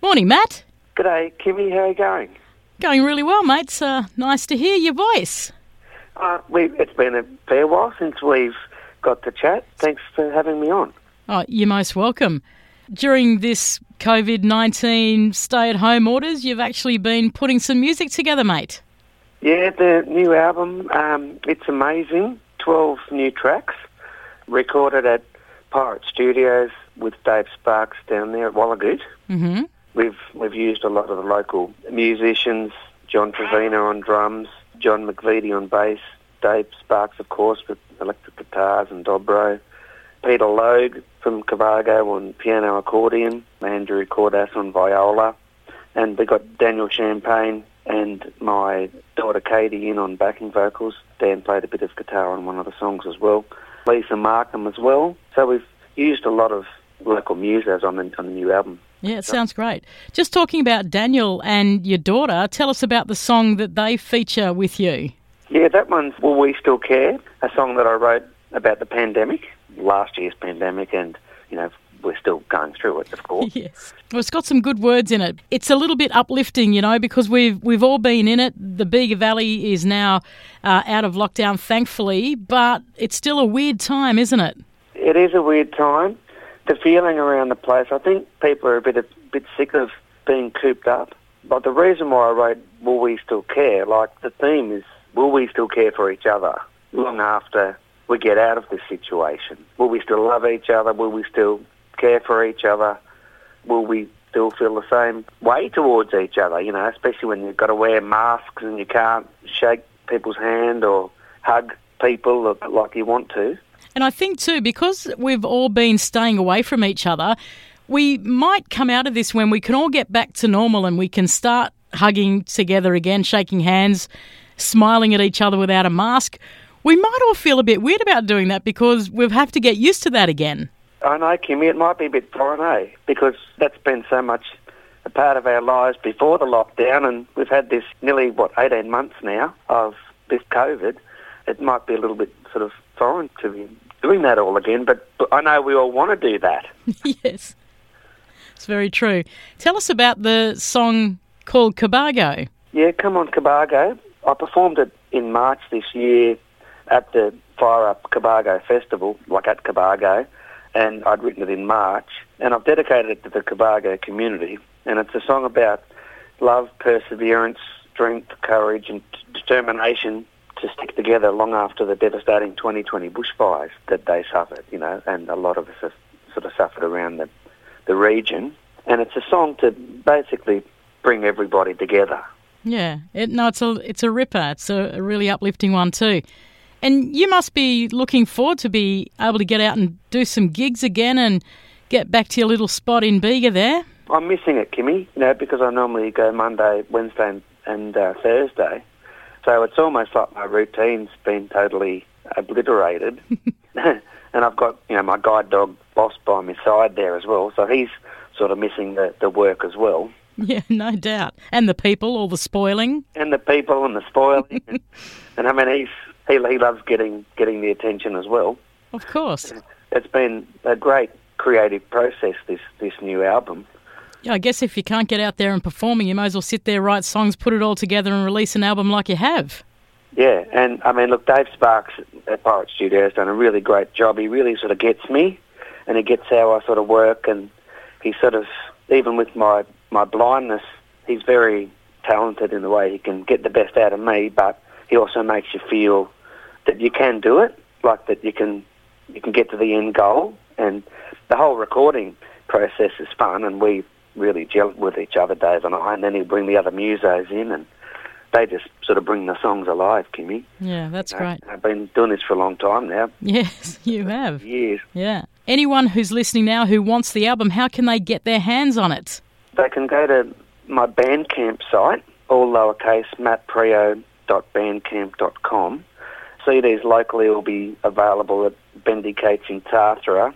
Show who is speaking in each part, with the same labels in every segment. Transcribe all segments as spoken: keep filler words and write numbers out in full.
Speaker 1: Morning, Matt.
Speaker 2: G'day, Kimmy. How are you going?
Speaker 1: Going really well, mate. It's uh, nice to hear your voice.
Speaker 2: Uh, we, it's been a fair while since we've got to chat. Thanks for having me on.
Speaker 1: Oh, you're most welcome. During this covid nineteen stay-at-home orders, you've actually been putting some music together, mate.
Speaker 2: Yeah, the new album, um, it's amazing. twelve new tracks, recorded at Pirate Studios with Dave Sparks down there at Wallagoot.
Speaker 1: Mm-hmm.
Speaker 2: We've we've used a lot of the local musicians, John Trevino on drums, John McVitie on bass, Dave Sparks, of course, with electric guitars and dobro, Peter Logue from Cabargo on piano accordion, Andrew Cordas on viola, and we got Daniel Champagne and my daughter Katie in on backing vocals. Dan played a bit of guitar on one of the songs as well. Lisa Markham as well. So we've used a lot of local musos on the, on the new album.
Speaker 1: Yeah, it sounds great. Just talking about Daniel and your daughter, tell us about the song that they feature with you.
Speaker 2: Yeah, that one's Will We Still Care, a song that I wrote about the pandemic, last year's pandemic, and, you know, we're still going through it, of course.
Speaker 1: Yes. Well, it's got some good words in it. It's a little bit uplifting, you know, because we've we've all been in it. The Bega Valley is now uh, out of lockdown, thankfully, but it's still a weird time, isn't it?
Speaker 2: It is a weird time. The feeling around the place, I think people are a bit a bit sick of being cooped up. But the reason why I wrote Will We Still Care, like the theme is, will we still care for each other long after we get out of this situation? Will we still love each other? Will we still care for each other? Will we still feel the same way towards each other, you know, especially when you've got to wear masks and you can't shake people's hand or hug people like you want to.
Speaker 1: And I think too, because we've all been staying away from each other, we might come out of this when we can all get back to normal and we can start hugging together again, shaking hands, smiling at each other without a mask. We might all feel a bit weird about doing that because we'll have to get used to that again.
Speaker 2: I know, Kimmy, it might be a bit foreign, eh? Because that's been so much a part of our lives before the lockdown, and we've had this nearly, what, eighteen months now of this COVID. It might be a little bit sort of foreign to be doing that all again, but I know we all want to do that.
Speaker 1: Yes, it's very true. Tell us about the song called Cabargo.
Speaker 2: Yeah, Come On Cabargo. I performed it in March this year at the Fire Up Cabargo Festival, like at Cabargo, and I'd written it in March, and I've dedicated it to the Cabargo community, and it's a song about love, perseverance, strength, courage and t- determination to stick together long after the devastating twenty twenty bushfires that they suffered, you know, and a lot of us have sort of suffered around the, the region. And it's a song to basically bring everybody together.
Speaker 1: Yeah, it, no, it's a, it's a ripper. It's a, a really uplifting one too. And you must be looking forward to be able to get out and do some gigs again and get back to your little spot in Bega there.
Speaker 2: I'm missing it, Kimmy, you know, because I normally go Monday, Wednesday and, and uh, Thursday. So it's almost like my routine's been totally obliterated. And I've got, you know, my guide dog Boss by my side there as well. So he's sort of missing the, the work as well.
Speaker 1: Yeah, no doubt. And the people, all the spoiling.
Speaker 2: And the people and the spoiling. and, and I mean, he's, he, he loves getting, getting the attention as well.
Speaker 1: Of course.
Speaker 2: It's been a great creative process, this, this new album.
Speaker 1: Yeah, I guess if you can't get out there and performing, you might as well sit there, write songs, put it all together and release an album like you have.
Speaker 2: Yeah, and I mean, look, Dave Sparks at Pirate Studio has done a really great job. He really sort of gets me, and he gets how I sort of work, and he sort of, even with my, my blindness, he's very talented in the way he can get the best out of me, but he also makes you feel that you can do it, like that you can you can get to the end goal, and the whole recording process is fun, and we really gel with each other, Dave and I, and then he'll bring the other musos in, and they just sort of bring the songs alive, Kimmy.
Speaker 1: Yeah, that's
Speaker 2: you know,
Speaker 1: great.
Speaker 2: I've been doing this for a long time now.
Speaker 1: Yes, you have.
Speaker 2: Years.
Speaker 1: Yeah. Anyone who's listening now who wants the album, how can they get their hands on it?
Speaker 2: They can go to my Bandcamp site, all lowercase, matt prio dot bandcamp dot com. C Ds locally will be available at Bendy Cates in Tathra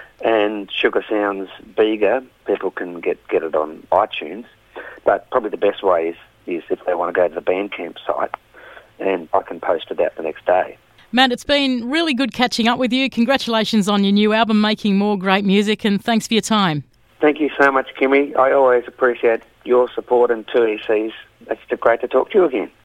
Speaker 2: and Sugar Sounds Bega. People can get, get it on iTunes. But probably the best way is, is if they want to go to the Bandcamp site, and I can post it out the next day.
Speaker 1: Matt, it's been really good catching up with you. Congratulations on your new album, making more great music, and thanks for your time.
Speaker 2: Thank you so much, Kimmy. I always appreciate your support and two E Cs. It's great to talk to you again.